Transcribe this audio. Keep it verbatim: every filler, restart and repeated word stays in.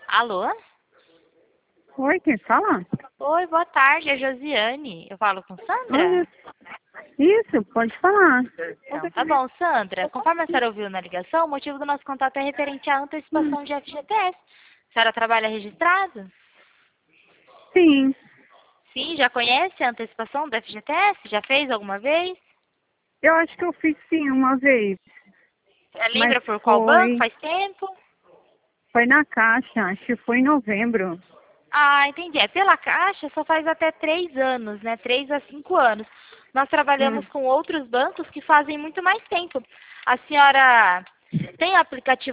Alô? Oi, quem fala? Oi, boa tarde, é Josiane. Eu falo com Sandra? Oi, isso, pode falar. Então, tá bom, Sandra. Conforme a senhora ouviu na ligação, o motivo do nosso contato é referente à antecipação de F G T S. A senhora trabalha registrado? Sim, Sim, já conhece a antecipação do F G T S? Já fez alguma vez? eu acho que eu fiz sim uma vez, Eh, mas Lembra por qual banco? foi, Faz tempo? foi na Caixa, acho que foi em novembro. Ah, entendi. É, pela Caixa só faz até três anos, né? Três a cinco anos. Nós Hum. trabalhamos com outros bancos que fazem muito mais tempo. A senhora tem aplicativo